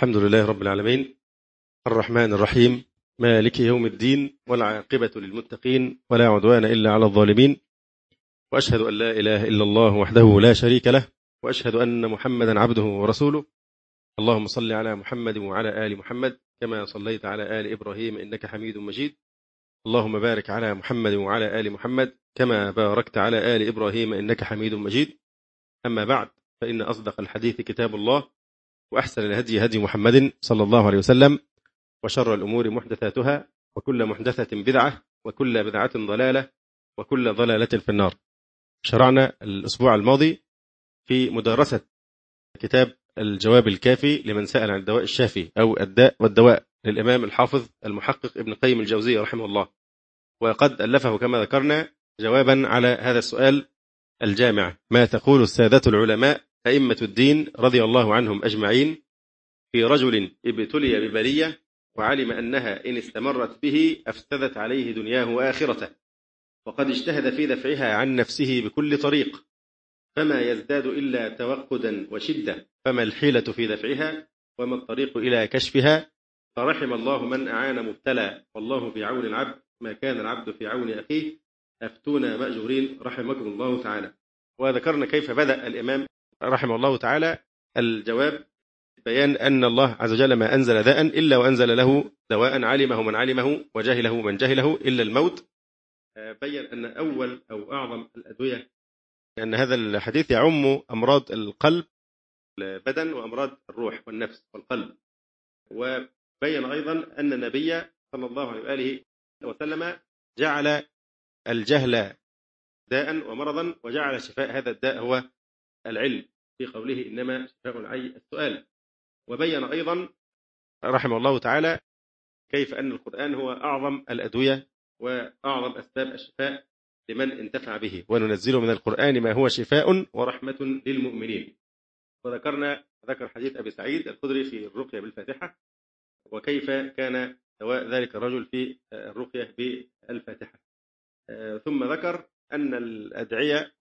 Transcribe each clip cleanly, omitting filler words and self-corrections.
الحمد لله رب العالمين الرحمن الرحيم مالك يوم الدين والعاقبة للمتقين ولا عدوان إلا على الظالمين، وأشهد أن لا إله إلا الله وحده لا شريك له، وأشهد أن محمدا عبده ورسوله. اللهم صل على محمد وعلى آل محمد كما صليت على آل إبراهيم إنك حميد مجيد. اللهم بارك على محمد وعلى آل محمد كما باركت على آل إبراهيم إنك حميد مجيد. أما بعد، فإن أصدق الحديث كتاب الله، وأحسن الهدي هدي محمد صلى الله عليه وسلم، وشر الأمور محدثاتها، وكل محدثة بدعة، وكل بدعة ضلالة، وكل ضلالة في النار. شرعنا الأسبوع الماضي في مدارسة كتاب الجواب الكافي لمن سأل عن الدواء الشافي أو الداء والدواء للإمام الحافظ المحقق ابن قيم الجوزية رحمه الله، وقد ألفه كما ذكرنا جوابا على هذا السؤال الجامع: ما تقول السادة العلماء أئمة الدين رضي الله عنهم أجمعين في رجل ابتلي ببلية وعلم أنها إن استمرت به أفسدت عليه دنياه وآخرته، وقد اجتهد في دفعها عن نفسه بكل طريق، فما يزداد إلا توقدا وشدة، فما الحيلة في دفعها وما الطريق إلى كشفها؟ فرحم الله من أعان مبتلى، والله في عون العبد ما كان العبد في عون أخيه، أفتونا مأجورين رحمكم الله تعالى. وذكرنا كيف بدأ الإمام رحمه الله تعالى الجواب بيان أن الله عز وجل ما أنزل داء إلا وأنزل له دواء علمه من علمه وجهله من جهله إلا الموت. بيّن أن أول أو أعظم الأدوية، أن هذا الحديث يعم أمراض القلب البدن وأمراض الروح والنفس والقلب. وبيّن أيضا أن النبي صلى الله عليه وآله وسلم جعل الجهل داء ومرضا، وجعل شفاء هذا الداء هو العلم في قوله إنما شفاء العي السؤال. وبيّن أيضا رحمه الله تعالى كيف أن القرآن هو أعظم الأدوية وأعظم أسباب الشفاء لمن انتفع به، وننزل من القرآن ما هو شفاء ورحمة للمؤمنين. ذكر حديث أبي سعيد الخدري في الرقية بالفاتحة، وكيف كان دواء ذلك الرجل في الرقية بالفاتحة. ثم ذكر أن الأدعية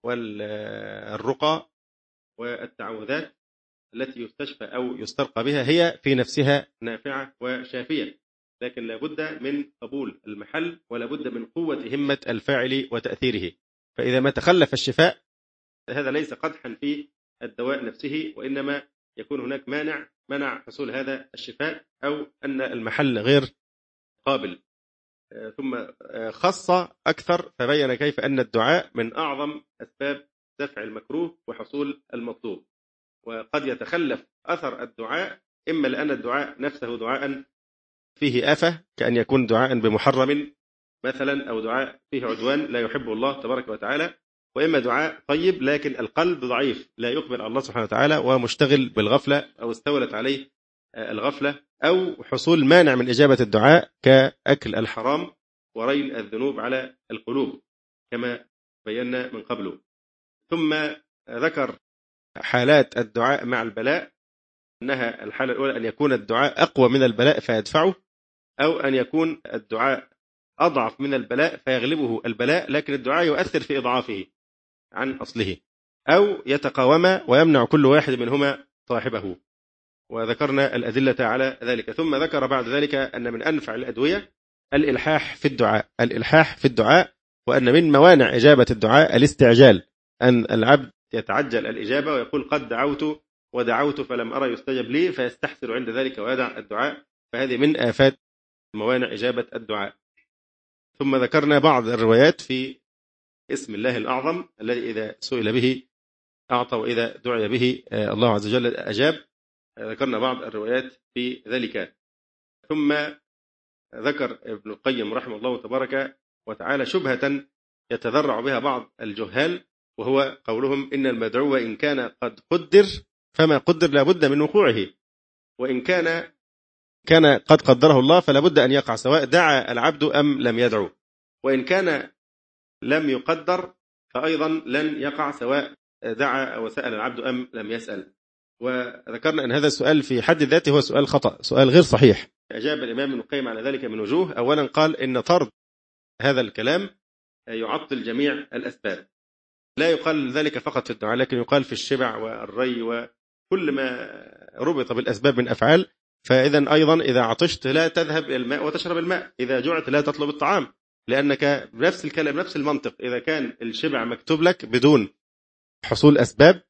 والرقى والتعوذات التي يستشفى أو يسترقى بها هي في نفسها نافعة وشافية، لكن لابد من قبول المحل ولابد من قوة همة الفاعل وتأثيره. فإذا ما تخلف الشفاء هذا ليس قدحا في الدواء نفسه، وإنما يكون هناك منع حصول هذا الشفاء، أو أن المحل غير قابل. ثم خص أكثر فبين كيف أن الدعاء من أعظم أسباب دفع المكروه وحصول المطلوب. وقد يتخلف أثر الدعاء إما لأن الدعاء نفسه دعاء فيه آفة، كأن يكون دعاء بمحرم مثلا، أو دعاء فيه عدوان لا يحبه الله تبارك وتعالى، وإما دعاء طيب لكن القلب ضعيف لا يقبل على الله سبحانه وتعالى ومشتغل بالغفلة أو استولت عليه الغفلة، أو حصول مانع من إجابة الدعاء كأكل الحرام ورين الذنوب على القلوب كما بينا من قبله. ثم ذكر حالات الدعاء مع البلاء، أنها الحالة الأولى أن يكون الدعاء أقوى من البلاء فيدفعه، أو أن يكون الدعاء أضعف من البلاء فيغلبه البلاء لكن الدعاء يؤثر في إضعافه عن أصله، أو يتقاوما ويمنع كل واحد منهما صاحبه. وذكرنا الأدلة على ذلك. ثم ذكر بعد ذلك أن من أنفع الأدوية الإلحاح في الدعاء، وأن من موانع إجابة الدعاء الاستعجال، أن العبد يتعجل الإجابة ويقول قد دعوت ودعوت فلم أرى يستجب لي، فيستحسر عند ذلك ويدع الدعاء، فهذه من آفات موانع إجابة الدعاء. ثم ذكرنا بعض الروايات في اسم الله الأعظم الذي إذا سئل به أعطى وإذا دعي به الله عز وجل أجاب. ذكرنا بعض الروايات في ذلك. ثم ذكر ابن القيم رحمه الله تبارك وتعالى شبهة يتذرع بها بعض الجهال، وهو قولهم إن المدعو إن كان قد قدر فما قدر لابد من وقوعه، وإن كان قد قدره الله فلا بد أن يقع سواء دعا العبد أم لم يدعو، وإن كان لم يقدر فأيضا لن يقع سواء دعا أو سأل العبد أم لم يسأل. وذكرنا أن هذا السؤال في حد ذاته هو سؤال خطأ، سؤال غير صحيح. أجاب الإمام ابن القيم على ذلك من وجوه. أولا قال إن طرد هذا الكلام يعطل جميع الأسباب، لا يقال ذلك فقط في الدعاء لكن يقال في الشبع والري وكل ما ربط بالأسباب من أفعال، فإذا أيضا إذا عطشت لا تذهب إلى الماء وتشرب الماء، إذا جعت لا تطلب الطعام، لأنك بنفس الكلام نفس المنطق إذا كان الشبع مكتوب لك بدون حصول أسباب،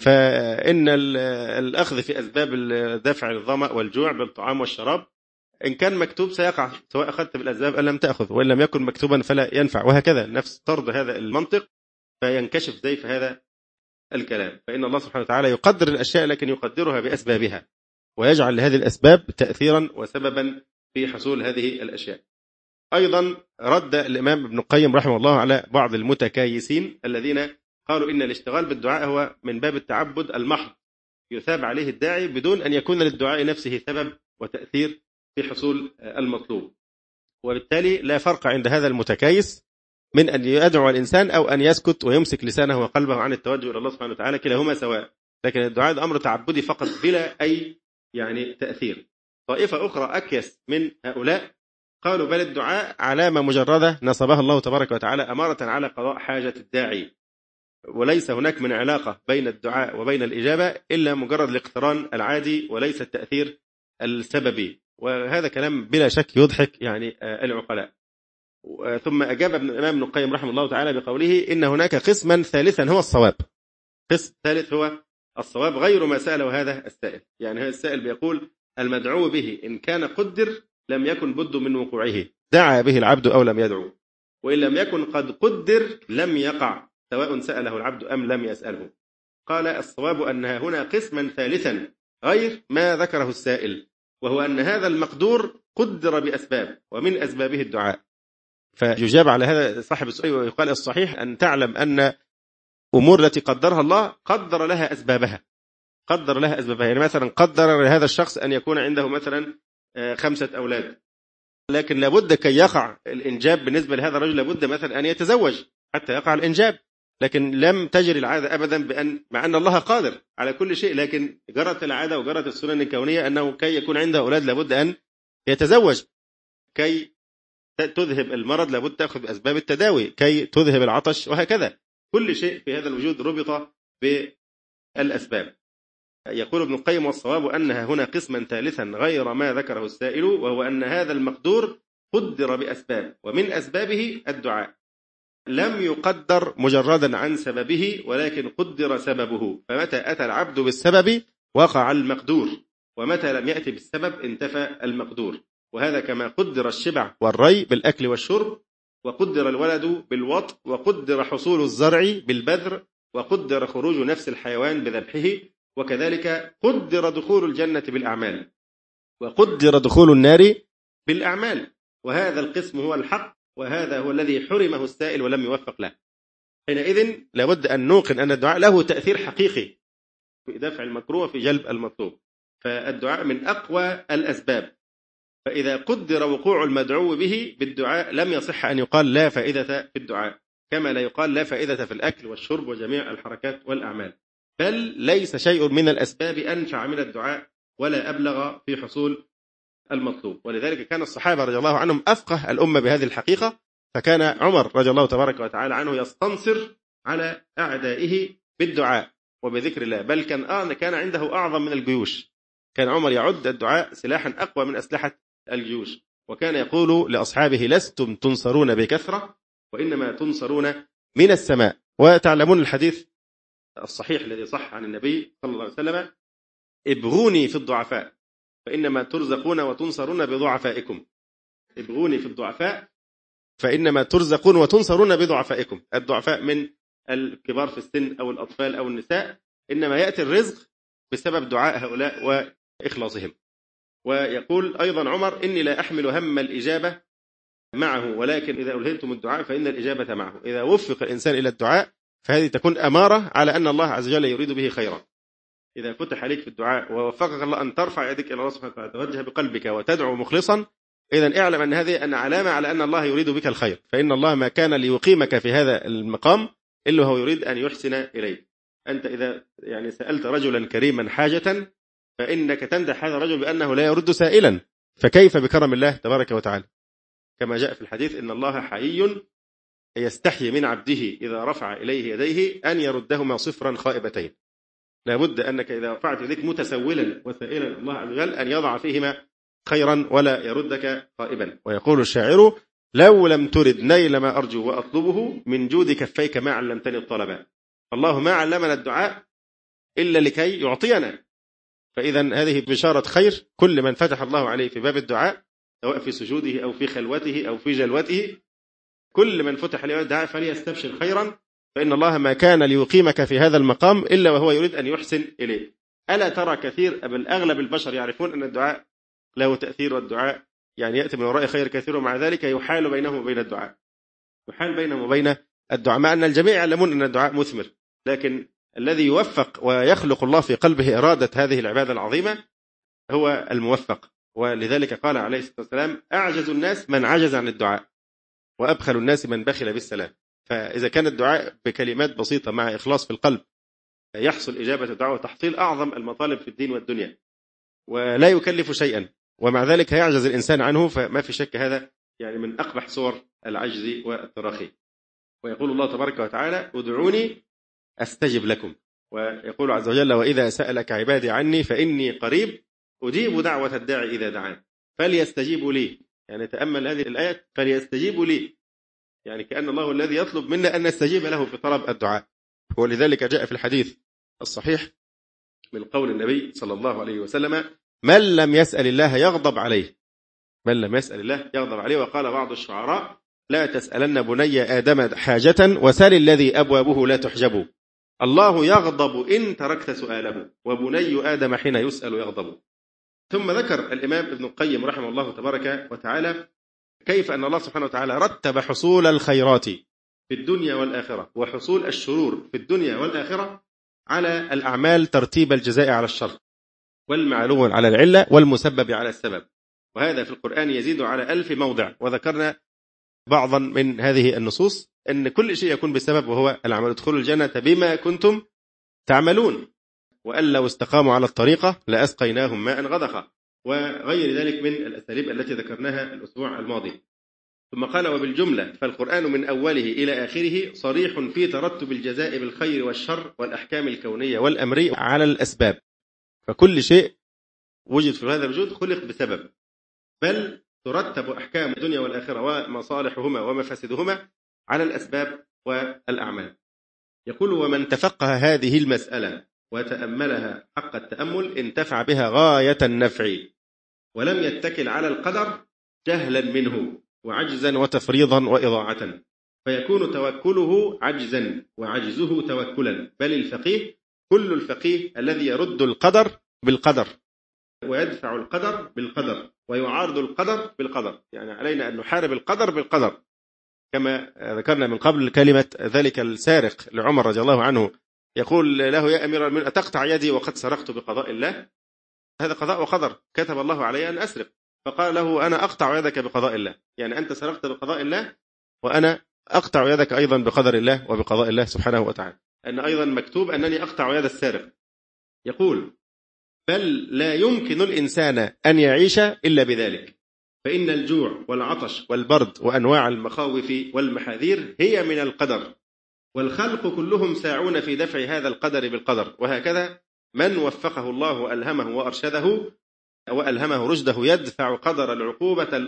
فإن الأخذ في أسباب دفع الظمأ والجوع بالطعام والشراب إن كان مكتوب سيقع، سواء أخذت بالأسباب أم لم تأخذ، وإن لم يكن مكتوبا فلا ينفع، وهكذا نفس طرد هذا المنطق فينكشف زيف هذا الكلام. فإن الله سبحانه وتعالى يقدر الأشياء لكن يقدرها بأسبابها، ويجعل لهذه الأسباب تأثيرا وسببا في حصول هذه الأشياء. أيضا رد الإمام ابن القيم رحمه الله على بعض المتكايسين الذين قالوا إن الاشتغال بالدعاء هو من باب التعبد المحض، يثاب عليه الداعي بدون أن يكون للدعاء نفسه سبب وتأثير في حصول المطلوب. وبالتالي لا فرق عند هذا المتكايس من أن يدعو الإنسان أو أن يسكت ويمسك لسانه وقلبه عن التوجه إلى الله سبحانه وتعالى، كلاهما سواء، لكن الدعاء ده أمر تعبدي فقط بلا أي تأثير. طائفة أخرى أكيس من هؤلاء قالوا بل الدعاء علامة مجردة نصبها الله تبارك وتعالى أمارة على قضاء حاجة الداعي، وليس هناك من علاقة بين الدعاء وبين الإجابة إلا مجرد الاقتران العادي وليس التأثير السببي. وهذا كلام بلا شك يضحك العقلاء. ثم أجاب الإمام ابن القيم رحمه الله تعالى بقوله إن هناك قسما ثالثا هو الصواب. قسم ثالث هو الصواب غير ما سأله هذا السائل. يعني هذا السائل بيقول المدعو به إن كان قدر لم يكن بد من وقوعه، دعا به العبد أو لم يدعو، وإن لم يكن قد قدر لم يقع سواء سأله العبد أم لم يسأله. قال الصواب أن هنا قسما ثالثا غير ما ذكره السائل، وهو أن هذا المقدور قدر بأسباب ومن أسبابه الدعاء. فيجاب على هذا صاحب السؤال ويقال الصحيح أن تعلم أن أمور التي قدرها الله قدر لها أسبابها، قدر لها أسبابها. يعني مثلا قدر لهذا الشخص أن يكون عنده مثلا 5 أولاد، لكن لابد كي يقع الإنجاب بالنسبة لهذا الرجل لابد مثلا أن يتزوج حتى يقع الإنجاب، لكن لم تجري العادة أبدا مع أن الله قادر على كل شيء، لكن جرت العادة وجرت السنن الكونية أنه كي يكون عنده أولاد لابد أن يتزوج، كي تذهب المرض لابد تأخذ بأسباب التداوي، كي تذهب العطش، وهكذا كل شيء في هذا الوجود ربط بالأسباب. يقول ابن القيم والصواب أنها هنا قسما ثالثا غير ما ذكره السائل، وهو أن هذا المقدور قدر بأسباب ومن أسبابه الدعاء، لم يقدر مجردا عن سببه ولكن قدر سببه، فمتى أتى العبد بالسبب وقع المقدور، ومتى لم يأتي بالسبب انتفى المقدور. وهذا كما قدر الشبع والري بالأكل والشرب، وقدر الولد بالوطء، وقدر حصول الزرع بالبذر، وقدر خروج نفس الحيوان بذبحه، وكذلك قدر دخول الجنة بالأعمال، وقدر دخول النار بالأعمال. وهذا القسم هو الحق، وهذا هو الذي حرمه السائل ولم يوفق له. حينئذ لابد أن نوقن أن الدعاء له تأثير حقيقي في دفع المكروه وفي جلب المطلوب، فالدعاء من أقوى الأسباب. فإذا قدر وقوع المدعو به بالدعاء لم يصح أن يقال لا فائدة في الدعاء، كما لا يقال لا فائدة في الأكل والشرب وجميع الحركات والأعمال، بل ليس شيء من الأسباب أنفع من الدعاء ولا أبلغ في حصول المطلوب. ولذلك كان الصحابة رضي الله عنهم أفقه الأمة بهذه الحقيقة، فكان عمر رضي الله تبارك وتعالى عنه يستنصر على أعدائه بالدعاء وبذكر الله، بل كان عنده أعظم من الجيوش. كان عمر يعد الدعاء سلاحا أقوى من أسلحة الجيوش، وكان يقول لأصحابه لستم تنصرون بكثرة وإنما تنصرون من السماء. وتعلمون الحديث الصحيح الذي صح عن النبي صلى الله عليه وسلم ابغوني في الضعفاء فإنما ترزقون وتنصرون بضعفائكم. ابغوني في الضعفاء فإنما ترزقون وتنصرون بضعفائكم. الضعفاء من الكبار في السن أو الأطفال أو النساء، إنما يأتي الرزق بسبب دعاء هؤلاء وإخلاصهم. ويقول أيضا عمر إني لا أحمل هم الإجابة معه، ولكن إذا ألهمتم الدعاء فإن الإجابة معه. إذا وفق الإنسان إلى الدعاء فهذه تكون أمارة على أن الله عز وجل يريد به خيرا. إذا فتح عليك في الدعاء ووفقك الله أن ترفع يدك إلى الله سبحانه وتعالى توجه بقلبك وتدعو مخلصا، إذن اعلم أن هذه أن علامة على أن الله يريد بك الخير، فإن الله ما كان ليقيمك في هذا المقام إلا هو يريد أن يحسن إليك. أنت إذا سألت رجلا كريما حاجة فإنك تمدح هذا الرجل بأنه لا يرد سائلا، فكيف بكرم الله تبارك وتعالى؟ كما جاء في الحديث إن الله حيي يستحي من عبده إذا رفع إليه يديه أن يردهما صفرا خائبتين. لابد أنك إذا رفعت يديك متسولا وسائلا الله عز وجل أن يضع فيهما خيرا ولا يردك خائبا. ويقول الشاعر: لو لم ترد نيل ما أرجو وأطلبه من جود كفيك ما علمتني الطلبة. الله ما علمنا الدعاء إلا لكي يعطينا، فإذا هذه بشارة خير. كل من فتح الله عليه في باب الدعاء سواء في سجوده أو في خلوته أو في جلوته، كل من فتح له الدعاء فليستبشر خيرا، فإن الله ما كان ليقيمك في هذا المقام إلا وهو يريد أن يحسن إليه. ألا ترى كثير بل أغلب البشر يعرفون أن الدعاء له تأثير، والدعاء يعني يأتي من وراء خير كثير، ومع ذلك يحال بينه وبين الدعاء، يحال بينه وبين الدعاء، مع أن الجميع يعلمون أن الدعاء مثمر، لكن الذي يوفق ويخلق الله في قلبه إرادة هذه العبادة العظيمة هو الموفق. ولذلك قال عليه الصلاة والسلام: أعجز الناس من عجز عن الدعاء، وأبخل الناس من بخل بالسلام. فإذا كان الدعاء بكلمات بسيطة مع إخلاص في القلب يحصل إجابة الدعاء وتحصيل أعظم المطالب في الدين والدنيا، ولا يكلف شيئا، ومع ذلك يعجز الإنسان عنه، فما في شك هذا يعني من أقبح صور العجز والتراخي. ويقول الله تبارك وتعالى: ادعوني أستجب لكم. ويقول عز وجل: وإذا سألك عبادي عني فإني قريب أجيب دعوة الداعي إذا دعان فليستجيبوا لي. يعني تأمل هذه الآية، فليستجيبوا لي، يعني كأن الله الذي يطلب منا أن نستجيب له في طلب الدعاء. ولذلك جاء في الحديث الصحيح من قول النبي صلى الله عليه وسلم: من لم يسأل الله يغضب عليه، من لم يسأل الله يغضب عليه. وقال بعض الشعراء: لا تسألن بني آدم حاجة وسل الذي أبوابه لا تحجب، الله يغضب إن تركت سؤاله وبني آدم حين يسأل يغضب. ثم ذكر الإمام ابن القيم رحمه الله تبارك وتعالى كيف أن الله سبحانه وتعالى رتب حصول الخيرات في الدنيا والآخرة وحصول الشرور في الدنيا والآخرة على الأعمال ترتيب الجزاء على الشر، والمعلوم على العلة، والمسبب على السبب. وهذا في القرآن يزيد على 1000 موضع. وذكرنا بعضا من هذه النصوص أن كل شيء يكون بسبب، وهو العمل. ادخلوا الجنة بما كنتم تعملون، وأن لو استقاموا على الطريقة لأسقيناهم ماء غدقا، وغير ذلك من الأساليب التي ذكرناها الأسبوع الماضي. ثم قال: وبالجملة فالقرآن من أوله إلى آخره صريح في ترتب الجزاء بالخير والشر والأحكام الكونية والأمرية على الأسباب. فكل شيء وجد في هذا الوجود خلق بسبب، بل ترتب أحكام الدنيا والآخرة ومصالحهما ومفاسدهما على الأسباب والأعمال. يقول: ومن تفقه هذه المسألة وتأملها حق التأمل انتفع بها غاية النفع، ولم يتكل على القدر جهلا منه وعجزا وتفريضا وإضاعة، فيكون توكله عجزا وعجزه توكلا. بل الفقيه كل الفقيه الذي يرد القدر بالقدر ويدفع القدر بالقدر ويعارض القدر بالقدر. يعني علينا أن نحارب القدر بالقدر، كما ذكرنا من قبل كلمة ذلك السارق لعمر رضي الله عنه، يقول له: يا أمير المؤمنين أتقطع يدي وقد سرقت بقضاء الله؟ هذا قضاء وقدر، كتب الله علي أن أسرق. فقال له: أنا أقطع يدك بقضاء الله، يعني أنت سرقت بقضاء الله وأنا أقطع يدك أيضا بقدر الله وبقضاء الله سبحانه وتعالى، أن أيضا مكتوب أنني أقطع يد السارق. يقول: بل لا يمكن الإنسان أن يعيش إلا بذلك، فإن الجوع والعطش والبرد وأنواع المخاوف والمحاذير هي من القدر، والخلق كلهم ساعون في دفع هذا القدر بالقدر. وهكذا من وفقه الله وألهمه وأرشده وألهمه رشده يدفع قدر العقوبة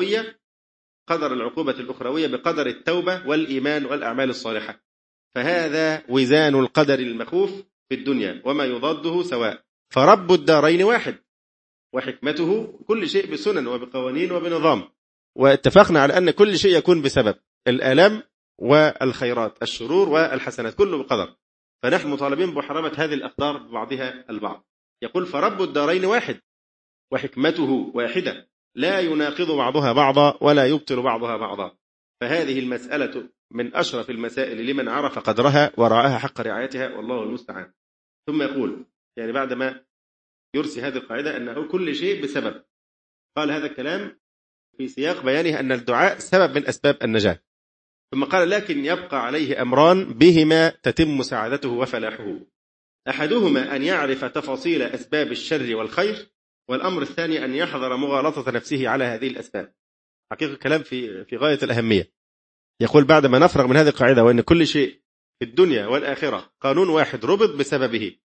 الأخروية بقدر التوبة والإيمان والأعمال الصالحة. فهذا وزان القدر المخوف في الدنيا وما يضاده سواء. فرب الدارين واحد، وحكمته كل شيء بسنن وبقوانين وبنظام. واتفقنا على أن كل شيء يكون بسبب، الآلام والخيرات، الشرور والحسنات، كله بقدر. فنحن مطالبين بحرمة هذه الأقدار ببعضها البعض. يقول: فرب الدارين واحد وحكمته واحدة، لا يناقض بعضها بعضا ولا يبطل بعضها بعضا. فهذه المسألة من أشرف المسائل لمن عرف قدرها ورعاها حق رعايتها، والله المستعان. ثم يقول، يعني بعدما يرسي هذه القاعدة أنه كل شيء بسبب، قال هذا الكلام في سياق بيانه أن الدعاء سبب من أسباب النجاة. ثم قال: لكن يبقى عليه أمران بهما تتم سعادته وفلاحه. أحدهما أن يعرف تفاصيل أسباب الشر والخير، والأمر الثاني أن يحذر مغالطة نفسه على هذه الأسباب. حقيقة الكلام في غاية الأهمية. يقول بعدما نفرغ من هذه القاعدة وأن كل شيء في الدنيا والآخرة قانون واحد ربط بسببه،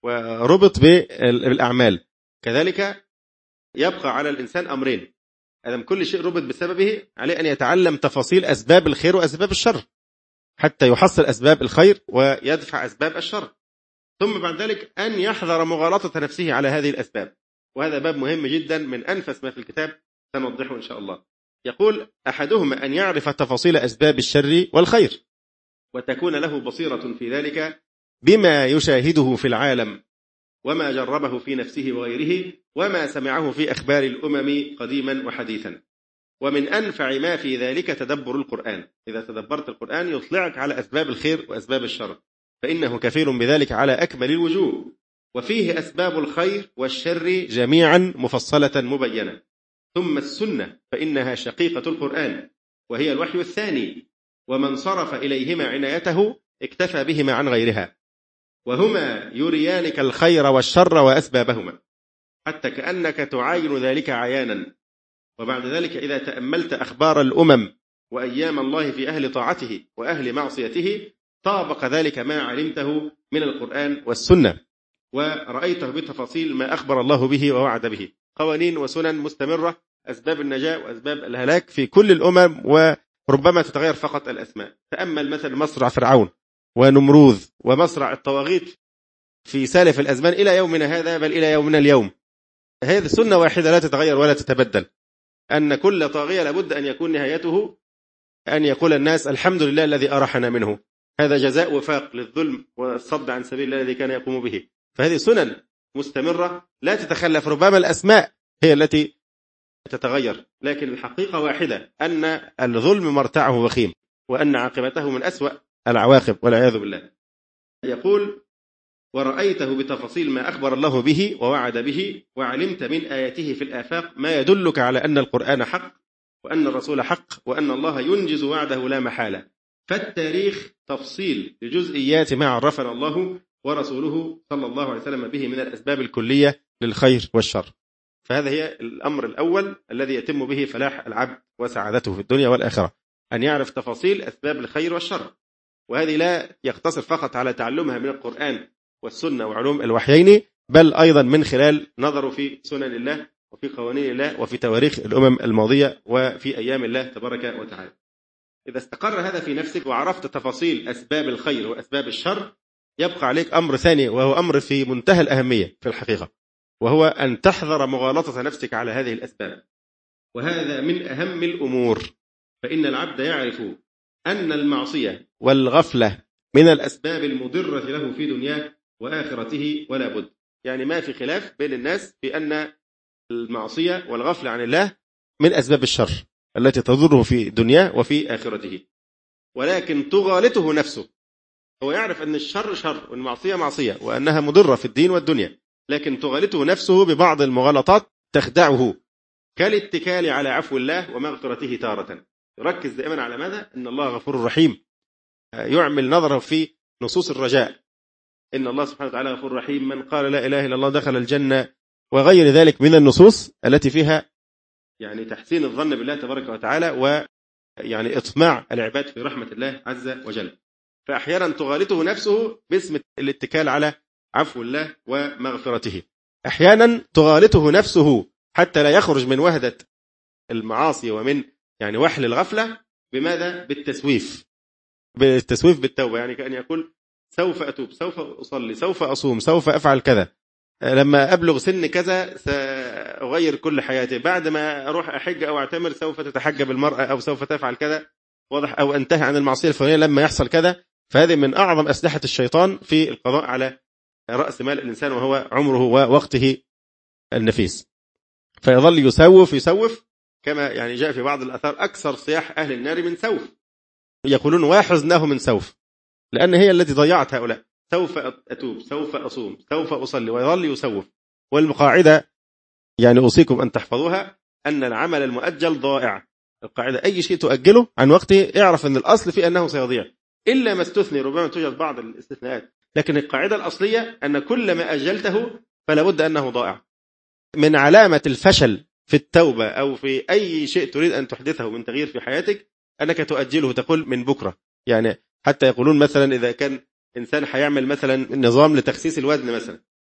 وربط بالأعمال. كذلك يبقى على الإنسان أمرين: أدم كل شيء ربط بسببه، عليه أن يتعلم تفاصيل أسباب الخير وأسباب الشر حتى يحصل أسباب الخير ويدفع أسباب الشر، ثم بعد ذلك أن يحذر مغالطة نفسه على هذه الأسباب. وهذا باب مهم جدا، من أنفس ما في الكتاب سنوضحه إن شاء الله. يقول: أحدهما أن يعرف تفاصيل أسباب الشر والخير، وتكون له بصيرة في ذلك بما يشاهده في العالم وما جربه في نفسه وغيره وما سمعه في أخبار الأمم قديما وحديثا. ومن أنفع ما في ذلك تدبر القرآن، إذا تدبرت القرآن يطلعك على أسباب الخير وأسباب الشر، فإنه كفيل بذلك على أكمل الوجوه، وفيه أسباب الخير والشر جميعا مفصلة مبينة. ثم السنة فإنها شقيقة القرآن، وهي الوحي الثاني، ومن صرف إليهما عنايته اكتفى بهما عن غيرها، وهما يريانك الخير والشر وأسبابهما حتى كأنك تعاين ذلك عيانا. وبعد ذلك إذا تأملت أخبار الأمم وأيام الله في أهل طاعته وأهل معصيته طابق ذلك ما علمته من القرآن والسنة، ورأيته بتفاصيل ما أخبر الله به ووعد به، قوانين وسنن مستمرة، أسباب النجاة وأسباب الهلاك في كل الأمم، وربما تتغير فقط الأسماء. تأمل مثل مصرع فرعون ونمروذ ومصرع الطواغيت في سالف الأزمان إلى يومنا هذا، بل إلى يومنا اليوم. هذه سنة واحدة لا تتغير ولا تتبدل، أن كل طاغية لابد أن يكون نهايته أن يقول الناس: الحمد لله الذي أرحنا منه. هذا جزاء وفاق للظلم والصد عن سبيل الله الذي كان يقوم به. فهذه سنن مستمرة لا تتخلف، ربما الأسماء هي التي تتغير، لكن الحقيقة واحدة، أن الظلم مرتعه وخيم، وأن عاقبته من أسوأ العواقب والعياذ بالله. يقول: ورأيته بتفاصيل ما أخبر الله به ووعد به، وعلمت من آياته في الآفاق ما يدلك على أن القرآن حق، وأن الرسول حق، وأن الله ينجز وعده لا محالة. فالتاريخ تفصيل لجزئيات ما عرفنا الله ورسوله صلى الله عليه وسلم به من الأسباب الكلية للخير والشر. فهذا هي الأمر الأول الذي يتم به فلاح العبد وسعادته في الدنيا والآخرة، أن يعرف تفاصيل أسباب الخير والشر. وهذه لا يقتصر فقط على تعلمها من القرآن والسنة وعلوم الوحيين، بل أيضا من خلال نظره في سنن الله وفي قوانين الله وفي تواريخ الأمم الماضية وفي أيام الله تبارك وتعالى. إذا استقر هذا في نفسك وعرفت تفاصيل أسباب الخير وأسباب الشر، يبقى عليك أمر ثاني، وهو أمر في منتهى الأهمية في الحقيقة، وهو أن تحذر مغالطة نفسك على هذه الأسباب. وهذا من أهم الأمور، فإن العبد يعرف أن المعصية والغفلة من الأسباب المضرة له في دنياه وآخرته ولا بد. يعني ما في خلاف بين الناس بأن المعصية والغفلة عن الله من أسباب الشر التي تضره في دنياه وفي آخرته، ولكن تغالطه نفسه. هو يعرف أن الشر شر والمعصية معصية وأنها مضرة في الدين والدنيا، لكن تغالطه نفسه ببعض المغالطات تخدعه، كالاتكال على عفو الله ومغفرته تارة. يركز دائما على ماذا؟ أن الله غفور رحيم، يعمل نظره في نصوص الرجاء، إن الله سبحانه وتعالى غفور رحيم، من قال لا إله إلا الله دخل الجنة، وغير ذلك من النصوص التي فيها يعني تحسين الظن بالله تبارك وتعالى، ويعني إطماع العباد في رحمة الله عز وجل. فأحيانا تغالطه نفسه باسم الاتكال على عفو الله ومغفرته، أحيانا تغالطه نفسه حتى لا يخرج من وهدة المعاصي ومن يعني وحل الغفلة. بماذا؟ بالتسويف بالتوبة، يعني كأن يقول: سوف أتوب، سوف أصلي، سوف أصوم، سوف أفعل كذا، لما أبلغ سن كذا سأغير كل حياتي، بعد ما أروح أحج أو أعتمر سوف تتحجب المرأة، أو سوف تفعل كذا، واضح، أو أنتهي عن المعصية الفلانية لما يحصل كذا. فهذه من أعظم أسلحة الشيطان في القضاء على رأس مال الإنسان، وهو عمره ووقته النفيس. فيظل يسوف كما يعني جاء في بعض الأثار: أكثر صياح أهل النار من سوف، يقولون: وحزناه من سوف، لأن هي التي ضيعت هؤلاء. سوف أتوب، سوف أصوم، سوف أصلي، ويظل يسوف. والقاعدة يعني أوصيكم أن تحفظوها، أن العمل المؤجل ضائع. القاعدة: أي شيء تؤجله عن وقته اعرف أن الأصل في أنه سيضيع، إلا ما استثني، ربما توجد بعض الاستثناءات، لكن القاعدة الأصلية أن كل ما أجلته فلا بد أنه ضائع. من علامة الفشل في التوبة أو في أي شيء تريد أن تحدثه من تغيير في حياتك أنك تؤجله، تقول من بكرة. يعني حتى يقولون مثلا إذا كان إنسان هيعمل مثلا نظام لتخسيس الوزن مثلا،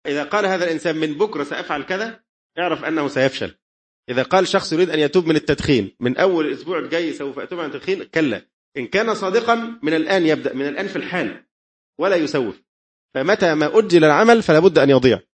إذا قال هذا الإنسان من بكرة سأفعل كذا، اعرف أنه سيفشل. إذا قال شخص يريد أن يتوب من التدخين من أول الأسبوع الجاي سوف أتوب عن التدخين، كلا، إن كان صادقا من الآن يبدأ، من الآن في الحال، ولا يسوف. فمتى ما أجل العمل فلا بد أن يضيع.